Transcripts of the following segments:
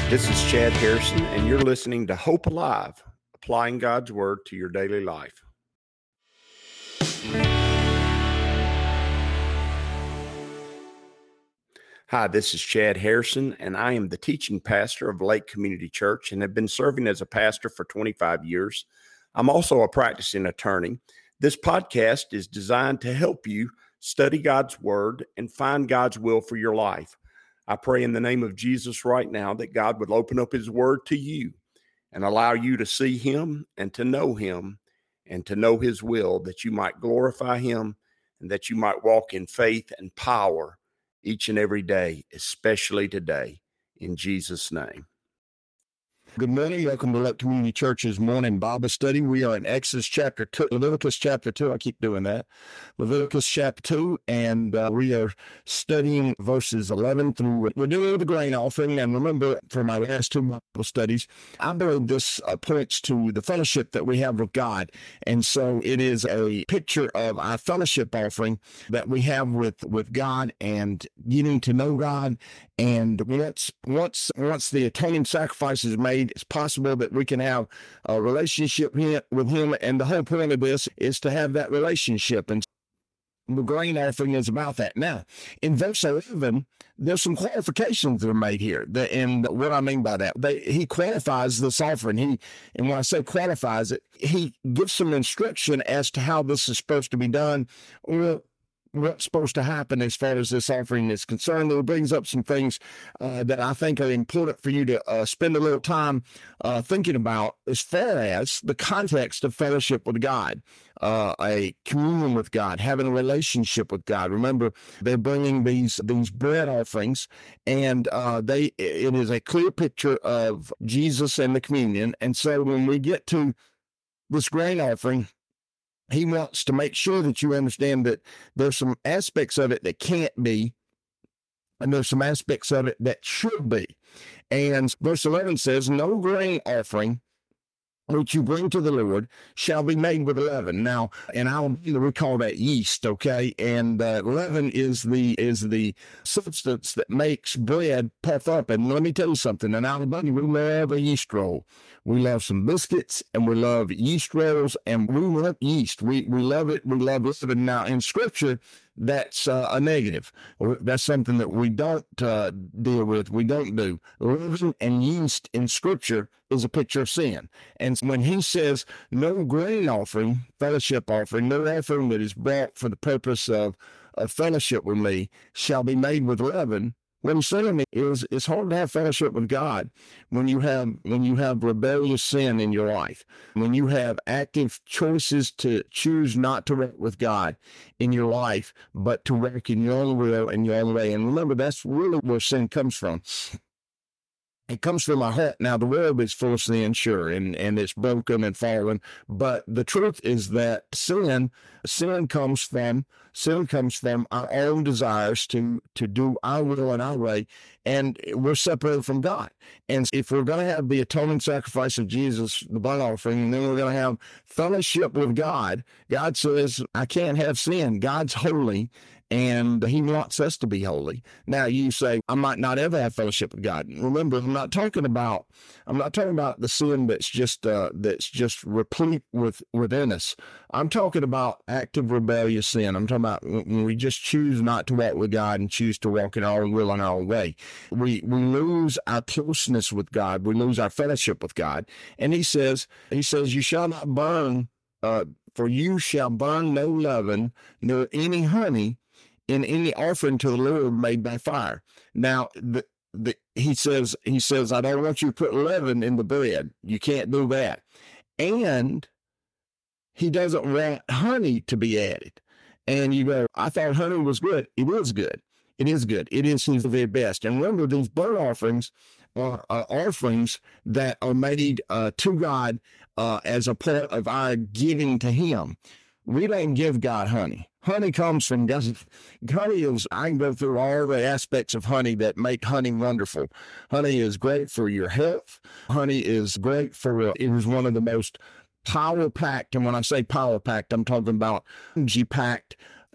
This is Chad Harrison, and you're listening to Hope Alive, applying God's Word to your daily life. Hi, this is Chad Harrison, and I am the teaching pastor of Lake Community Church and have been serving as a pastor for 25 years. I'm also a practicing attorney. This podcast is designed to help you study God's Word and find God's will for your life. I pray in the name of Jesus right now that God would open up His Word to you and allow you to see Him and to know His will, that you might glorify Him and that you might walk in faith and power each and every day, especially today, in Jesus' name. Good morning. Welcome to Lake Community Church's morning Bible study. We are in Exodus chapter 2, Leviticus chapter 2. I keep doing that. Leviticus chapter 2, and we are studying verses 11 through. We're doing the grain offering, and remember, for my last two Bible studies, I believe this points to the fellowship that we have with God, and so it is a picture of our fellowship offering that we have with God and getting to know God. And once the atoning sacrifice is made, it's possible that we can have a relationship with Him. And the whole point of this is to have that relationship. And the grain offering is about that. Now, in verse 11, there's some qualifications that are made here. And what I mean by that, he qualifies this offering. And when I say qualifies it, he gives some instruction as to how this is supposed to be done, or what's supposed to happen as far as this offering is concerned. It brings up some things that I think are important for you to spend a little time thinking about as far as the context of fellowship with God, a communion with God, having a relationship with God. Remember, they're bringing these bread offerings, and it is a clear picture of Jesus and the communion. And so when we get to this grain offering, he wants to make sure that you understand that there's some aspects of it that can't be, and there's some aspects of it that should be. And verse 11 says, "No grain offering which you bring to the Lord shall be made with leaven." Now, in Alabama, we call that yeast, okay? And leaven is the substance that makes bread puff up. And let me tell you something. In Alabama, we love a yeast roll. We love some biscuits, and we love yeast rolls, and we love yeast. We love it. We love leaven. Now, in Scripture, that's a negative. That's something that we don't deal with. We don't do. Leaven and yeast in Scripture is a picture of sin. And when he says no grain offering, fellowship offering, no offering that is brought for the purpose of fellowship with me shall be made with leaven, what he's saying is it's hard to have fellowship with God when you have rebellious sin in your life, when you have active choices to choose not to walk with God in your life, but to walk in your own will and your own way. And remember, that's really where sin comes from. It comes from our heart. Now, the world is full of sin, sure, and it's broken and fallen. But the truth is that sin comes from our own desires to do our will and our way, and we're separated from God. And if we're going to have the atoning sacrifice of Jesus, the burnt offering, and then we're going to have fellowship with God, God says, I can't have sin. God's holy, and He wants us to be holy. Now, you say, I might not ever have fellowship with God. Remember, I'm not talking about the sin that's just replete within us. I'm talking about active rebellious sin. I'm talking about when we just choose not to walk with God and choose to walk in our will and our way. We lose our closeness with God. We lose our fellowship with God. And He says, you shall not burn, for you shall burn no leaven, nor any honey in any offering to the Lord made by fire. Now, he says, I don't want you to put leaven in the bread. You can't do that. And He doesn't want honey to be added. And you go, I thought honey was good. It is good. It is good. It is His very best. And remember, these burnt offerings are offerings that are made to God as a part of our giving to Him. We don't give God honey. Honey comes from God. Honey is, I can go through all the aspects of honey that make honey wonderful. Honey is great for your health. Honey is great it is one of the most power-packed, and when I say power-packed, I'm talking about energy-packed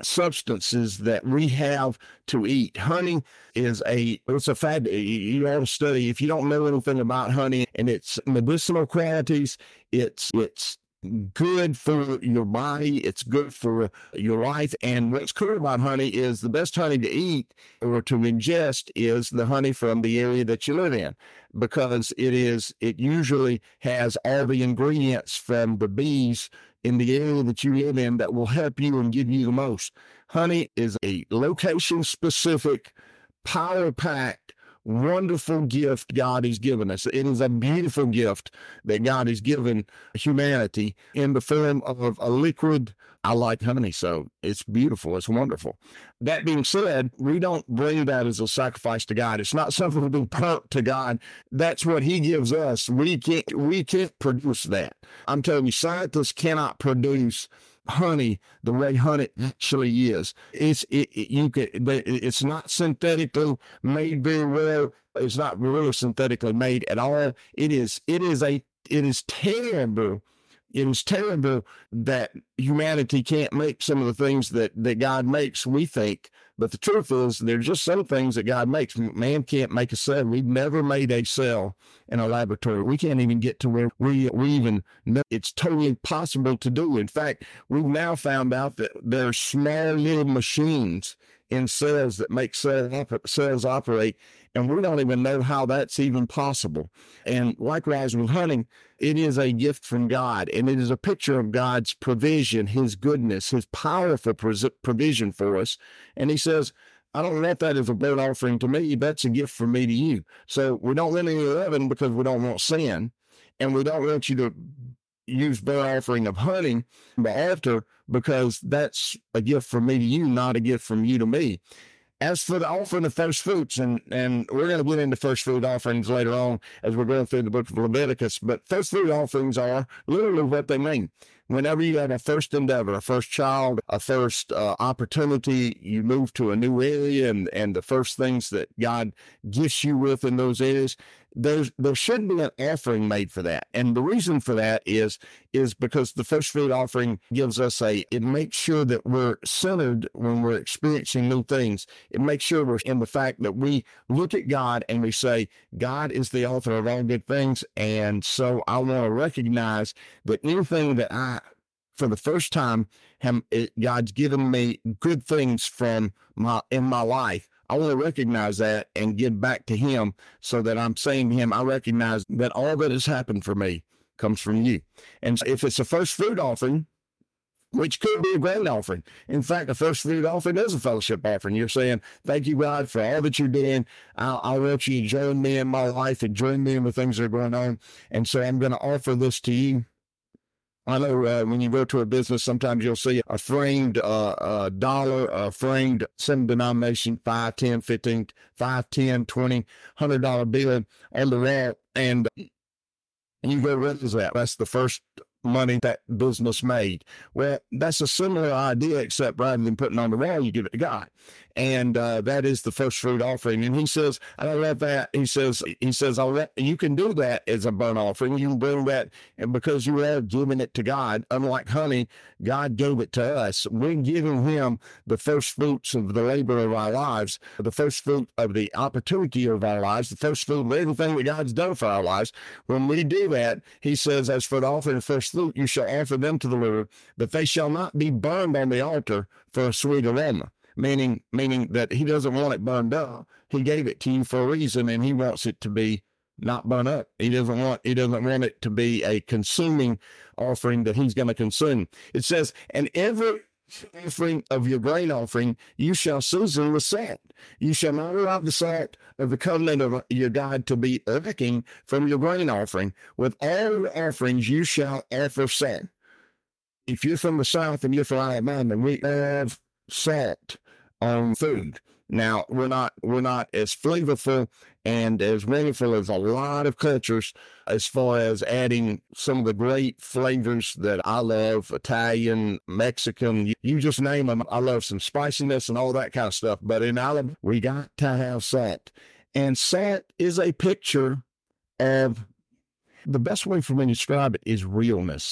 substances that we have to eat. Honey it's a fad. You ought to study. If you don't know anything about honey and its medicinal qualities, it's good for your body. It's good for your life. And what's cool about honey is the best honey to eat or to ingest is the honey from the area that you live in, because it usually has all the ingredients from the bees in the area that you live in that will help you and give you the most. Honey is a location-specific, power-packed, wonderful gift God has given us. It is a beautiful gift that God has given humanity in the form of a liquid. I like honey, so it's beautiful. It's wonderful. That being said, we don't bring that as a sacrifice to God. It's not something to be burnt to God. That's what He gives us. We can't produce that. I'm telling you, scientists cannot produce honey the way honey actually is. It's not synthetically made very well. It's not really synthetically made at all. It is terrible. It is terrible that humanity can't make some of the things that God makes, we think. But the truth is, there's just some things that God makes. Man can't make a cell. We've never made a cell in a laboratory. We can't even get to where we even know it's totally possible to do. In fact, we've now found out that there are small little machines in cells that make cells operate, and we don't even know how that's even possible. And likewise with honey, it is a gift from God, and it is a picture of God's provision, His goodness, His powerful provision for us. And He says, I don't want that as a burnt offering to me. That's a gift from me to you. So we don't let any leaven because we don't want sin, and we don't want you to use burnt offering of honey on the altar because that's a gift from me to you, not a gift from you to me. As for the offering of first fruits, and we're going to get into first fruit offerings later on as we're going through the book of Leviticus, but first fruit offerings are literally what they mean. Whenever you have a first endeavor, a first child, a first opportunity, you move to a new area, and the first things that God gifts you with in those areas, there should be an offering made for that. And the reason for that is because the first fruit offering gives us it makes sure that we're centered when we're experiencing new things. It makes sure we're in the fact that we look at God and we say, God is the author of all good things. And so I want to recognize that anything that for the first time, God's given me good things in my life. I want to recognize that and give back to Him so that I'm saying to Him, I recognize that all that has happened for me comes from you. And if it's a first fruit offering, which could be a grain offering. In fact, a first fruit offering is a fellowship offering. You're saying, thank you, God, for all that you're doing. I want you to join me in my life and join me in the things that are going on. And so I'm going to offer this to you. I know when you go to a business, sometimes you'll see a framed dollar, a framed some denomination, 5, 10, 15, 5, 10, 20, $100 bill on the wall. And you go, what is that? That's the first money that business made. Well, that's a similar idea, except rather than putting on the wall, you give it to God. And that is the first fruit offering. And He says, I don't let that. He says, you can do that as a burnt offering. You can bring that, and because you are giving it to God, unlike honey, God gave it to us. We're giving Him the first fruits of the labor of our lives, the first fruit of the opportunity of our lives, the first fruit of everything that God's done for our lives. When we do that, He says, as for the offering of first fruit, you shall offer them to the Lord, but they shall not be burned on the altar for a sweet aroma. Meaning that He doesn't want it burned up. He gave it to you for a reason, and He wants it to be not burned up. He doesn't want it to be a consuming offering that He's going to consume. It says, and every offering of your grain offering you shall season with salt. You shall not allow the salt of the covenant of your God to be lacking from your grain offering. With all your offerings you shall offer salt. If you're from the South and you're from Alabama, we have salt on food. Now, we're not as flavorful and as wonderful as a lot of cultures as far as adding some of the great flavors that I love, Italian, Mexican, you just name them. I love some spiciness and all that kind of stuff. But in Alabama, we got to have salt. And salt is a picture of, the best way for me to describe it is realness.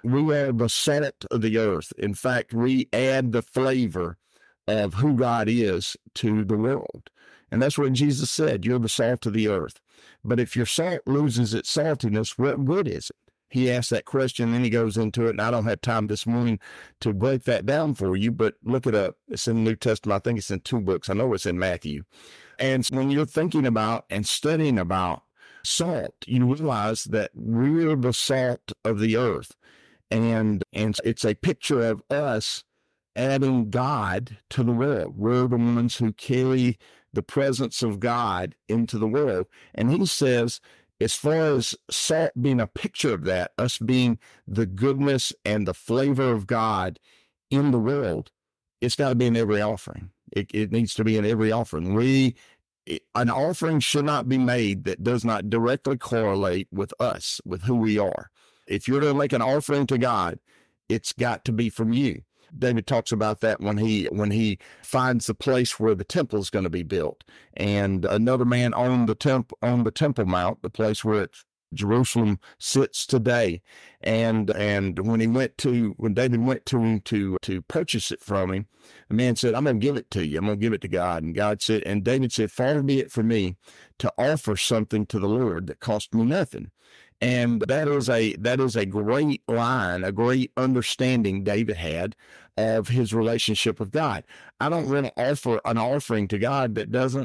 We are the salt of the earth. In fact, we add the flavor of who God is to the world. And that's what Jesus said. You're the salt of the earth. But if your salt loses its saltiness, what good is it? He asked that question, and then he goes into it, and I don't have time this morning to break that down for you, but look it up. It's in the New Testament. I think it's in 2 books. I know it's in Matthew. And when you're thinking about and studying about salt, you realize that we're the salt of the earth. And it's a picture of us adding God to the world. We're the ones who carry the presence of God into the world. And he says, as far as salt being a picture of that, us being the goodness and the flavor of God in the world, it's got to be in every offering. It needs to be in every offering. An offering should not be made that does not directly correlate with us, with who we are. If you're going to make an offering to God, it's got to be from you. David talks about that when he finds the place where the temple is going to be built, and another man owned the Temple Mount, the place where Jerusalem sits today. And when David went to him to purchase it from him, the man said, "I'm going to give it to you. I'm going to give it to God." And David said, "Far be it from me to offer something to the Lord that cost me nothing." And that is a great line, a great understanding David had of his relationship with God. I don't want to offer an offering to God that doesn't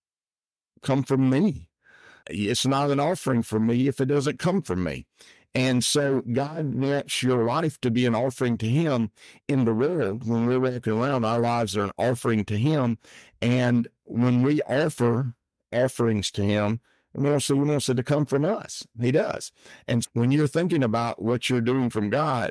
come from me. It's not an offering from me if it doesn't come from me. And so God wants your life to be an offering to him in the world. When we're walking around, our lives are an offering to him. And when we offer offerings to him, he wants it to come from us. He does. And when you're thinking about what you're doing for God,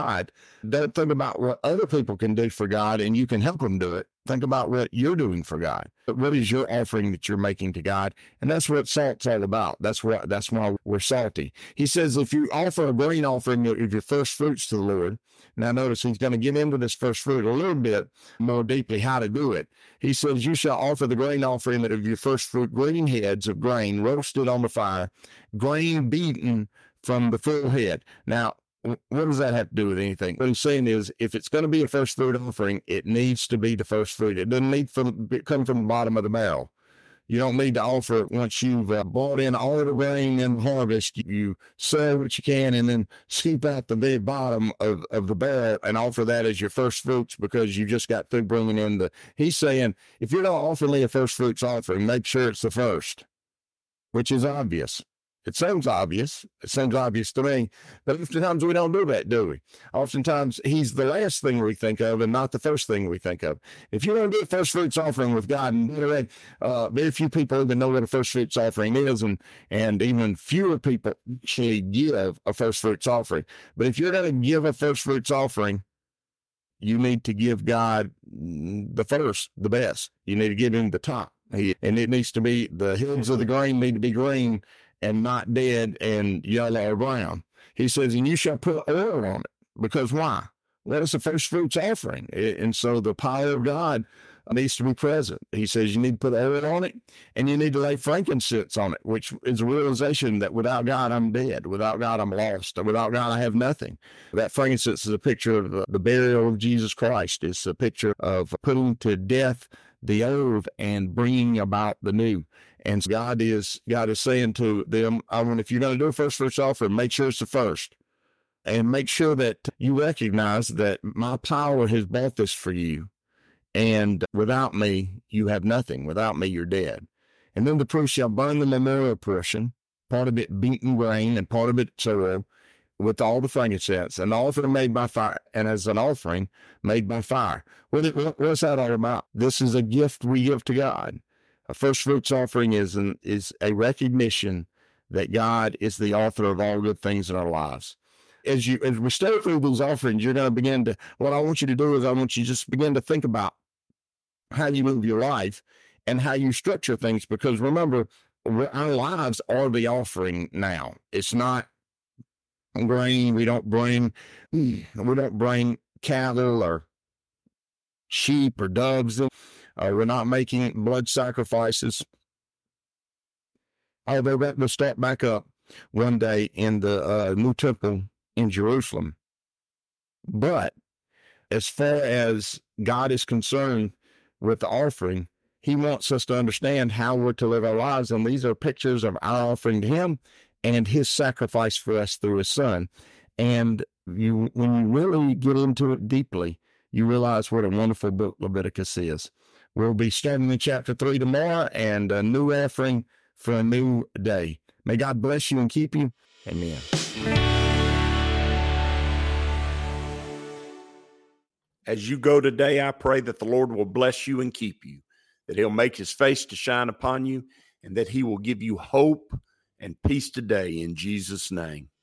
don't think about what other people can do for God and you can help them do it. Think about what you're doing for God. But what is your offering that you're making to God? And that's what salt's all about. That's why we're salty. He says, if you offer a grain offering of your first fruits to the Lord, now notice he's going to get into this first fruit a little bit more deeply, how to do it. He says, you shall offer the grain offering of your first fruit, green heads of grain roasted on the fire, grain beaten from the full head. Now, what does that have to do with anything? What he's saying is, if it's going to be a first fruit offering, it needs to be the first fruit. It doesn't need to come from the bottom of the barrel. You don't need to offer it once you've bought in all the grain in the harvest. You sow what you can and then scoop out the very bottom of the barrel and offer that as your first fruits because you just got through bringing in the... He's saying, if you're not offering me a first fruits offering, make sure it's the first, which is obvious. It sounds obvious. It seems obvious to me, but oftentimes we don't do that, do we? Oftentimes he's the last thing we think of and not the first thing we think of. If you're going to do a first fruits offering with God, and very few people even know what a first fruits offering is, and even fewer people actually give a first fruits offering. But if you're going to give a first fruits offering, you need to give God the first, the best. You need to give him the top. And it needs to be, the heads of the grain need to be green and not dead and yellow or brown. He says, and you shall put oil on it. Because why? Well, it's a first fruits offering. And so the power of God needs to be present. He says you need to put oil on it and you need to lay frankincense on it, which is a realization that without God, I'm dead. Without God, I'm lost. Without God, I have nothing. That frankincense is a picture of the burial of Jesus Christ. It's a picture of putting to death the old and bringing about the new. And God is saying to them, if you're going to do a first fruits offering, make sure it's the first. And make sure that you recognize that my power has bought this for you. And without me, you have nothing. Without me, you're dead. And then the priest shall burn the memorial portion, part of it beaten grain and part of it sorrow, with all the frankincense, an offering made by fire, and as an offering made by fire. What's that all about? This is a gift we give to God. A first fruits offering is a recognition that God is the author of all good things in our lives. As we study through these offerings, you're going to begin to, what I want you to do is I want you to just begin to think about how you move your life and how you structure things, because remember, our lives are the offering now. It's not grain. We don't bring cattle or sheep or doves. We're not making blood sacrifices. Although that will start back up one day in the new temple in Jerusalem. But as far as God is concerned with the offering, he wants us to understand how we're to live our lives. And these are pictures of our offering to him and his sacrifice for us through his son. And when you really get into it deeply, you realize what a wonderful book Leviticus is. We'll be starting in chapter 3 tomorrow, and a new offering for a new day. May God bless you and keep you. Amen. As you go today, I pray that the Lord will bless you and keep you, that he'll make his face to shine upon you, and that he will give you hope and peace today in Jesus' name.